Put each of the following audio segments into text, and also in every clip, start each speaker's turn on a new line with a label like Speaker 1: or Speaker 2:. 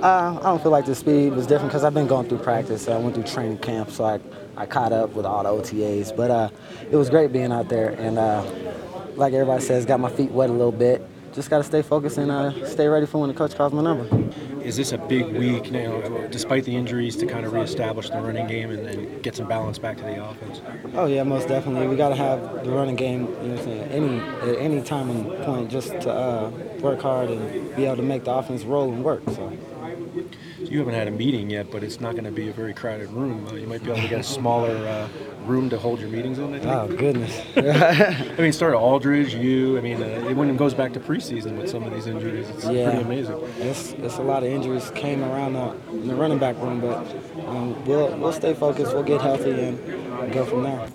Speaker 1: I don't feel like the speed was different because I've been going through practice. I went through training camp, so I caught up with all the OTAs. But it was great being out there, and like everybody says, got my feet wet a little bit. Just got to stay focused and stay ready for when the coach calls my number.
Speaker 2: Is this a big week now, despite the injuries, to kind of reestablish the running game and get some balance back to the offense?
Speaker 1: Oh yeah, most definitely. We got to have the running game. You know what I'm saying? At any time and point, just to work hard and be able to make the offense roll and work. So
Speaker 2: you haven't had a meeting yet, but it's not going to be a very crowded room. You might be able to get a smaller room to hold your meetings in, I think.
Speaker 1: Oh, goodness.
Speaker 2: I mean, start Aldridge, you. I mean, when it goes back to preseason with some of these injuries, it's pretty amazing.
Speaker 1: It's a lot of injuries came around in the running back room, but we'll stay focused. We'll get healthy and go from there.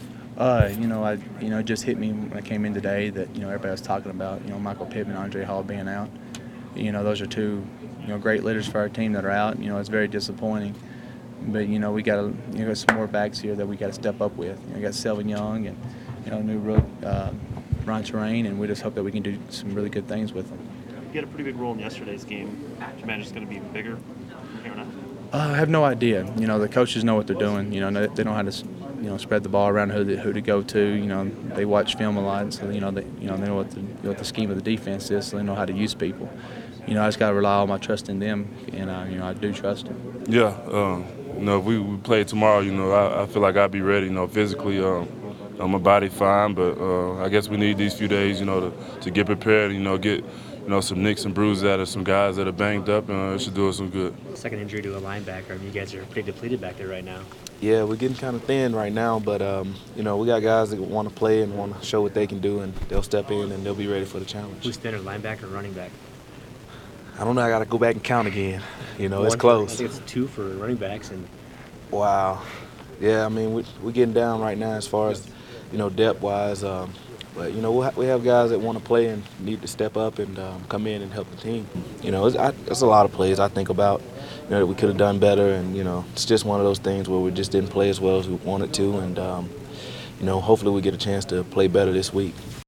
Speaker 3: It just hit me when I came in today that everybody was talking about Michael Pittman, Andre Hall being out. Those are two great leaders for our team that are out. It's very disappointing. But we got some more backs here that we got to step up with. We got Selvin Young and new rook Ron Terrain, and we just hope that we can do some really good things with them.
Speaker 4: You had a pretty big role in yesterday's game. Do you imagine it's going to be bigger from here on out?
Speaker 3: I have no idea. The coaches know what they're doing. They know how to spread the ball around, who to go to. They watch film a lot, so they know what the scheme of the defense is, so they know how to use people. I just got to rely on my trust in them, and I do trust them.
Speaker 5: Yeah, if we play tomorrow, I feel like I'll be ready. Physically, my body fine, but I guess we need these few days, to get prepared. Get some nicks and bruises out of some guys that are banged up, and it should do us some good.
Speaker 6: Second injury to a linebacker. I mean, you guys are pretty depleted back there right now.
Speaker 7: Yeah, we're getting kind of thin right now, but we got guys that want to play and want to show what they can do, and they'll step in and they'll be ready for the challenge.
Speaker 6: Who's thinner, linebacker or running back?
Speaker 7: I don't know. I got to go back and count again. It's
Speaker 6: One,
Speaker 7: close.
Speaker 6: I think it's 2 for running backs. And
Speaker 7: wow. Yeah, I mean, we're getting down right now as far as depth-wise. But we have guys that want to play and need to step up and come in and help the team. It's a lot of plays I think about. That we could have done better, and it's just one of those things where we just didn't play as well as we wanted to, and hopefully we get a chance to play better this week.